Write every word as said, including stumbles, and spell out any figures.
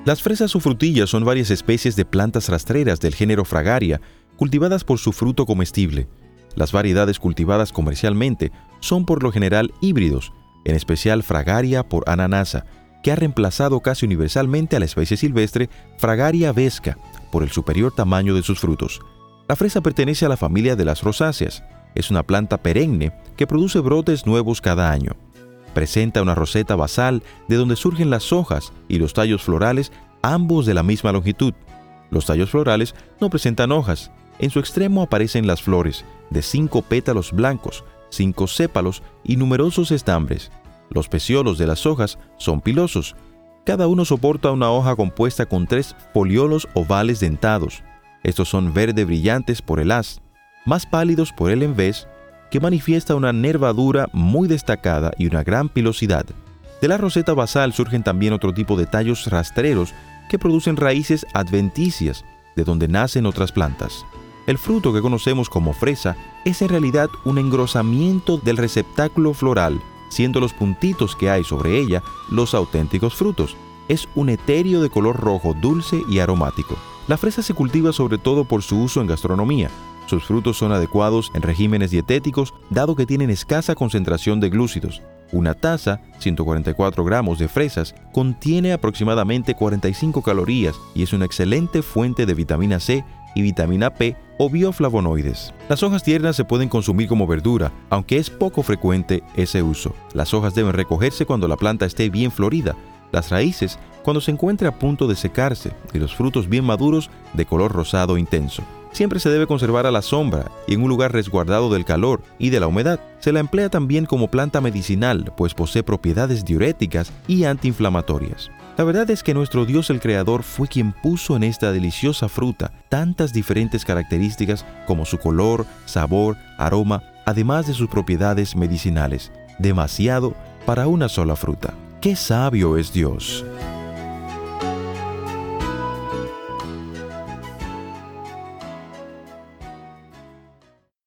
Las fresas o frutillas son varias especies de plantas rastreras del género Fragaria, cultivadas por su fruto comestible. Las variedades cultivadas comercialmente son por lo general híbridos, en especial Fragaria por ananasa, que ha reemplazado casi universalmente a la especie silvestre Fragaria vesca por el superior tamaño de sus frutos. La fresa pertenece a la familia de las rosáceas. Es una planta perenne que produce brotes nuevos cada año. Presenta una roseta basal de donde surgen las hojas y los tallos florales, ambos de la misma longitud. Los tallos florales no presentan hojas. En su extremo aparecen las flores, de cinco pétalos blancos, cinco sépalos y numerosos estambres. Los peciolos de las hojas son pilosos. Cada uno soporta una hoja compuesta con tres foliolos ovales dentados. Estos son verde brillantes por el haz, más pálidos por el envés, que manifiesta una nervadura muy destacada y una gran pilosidad. De la roseta basal surgen también otro tipo de tallos rastreros que producen raíces adventicias, de donde nacen otras plantas. El fruto que conocemos como fresa es en realidad un engrosamiento del receptáculo floral, siendo los puntitos que hay sobre ella los auténticos frutos. Es un etéreo de color rojo dulce y aromático. La fresa se cultiva sobre todo por su uso en gastronomía. Sus frutos son adecuados en regímenes dietéticos, dado que tienen escasa concentración de glúcidos. Una taza, ciento cuarenta y cuatro gramos de fresas, contiene aproximadamente cuarenta y cinco calorías y es una excelente fuente de vitamina C y vitamina P o bioflavonoides. Las hojas tiernas se pueden consumir como verdura, aunque es poco frecuente ese uso. Las hojas deben recogerse cuando la planta esté bien florida, las raíces cuando se encuentre a punto de secarse y los frutos bien maduros de color rosado intenso. Siempre se debe conservar a la sombra y en un lugar resguardado del calor y de la humedad. Se la emplea también como planta medicinal, pues posee propiedades diuréticas y antiinflamatorias. La verdad es que nuestro Dios el Creador fue quien puso en esta deliciosa fruta tantas diferentes características como su color, sabor, aroma, además de sus propiedades medicinales. Demasiado para una sola fruta. ¡Qué sabio es Dios!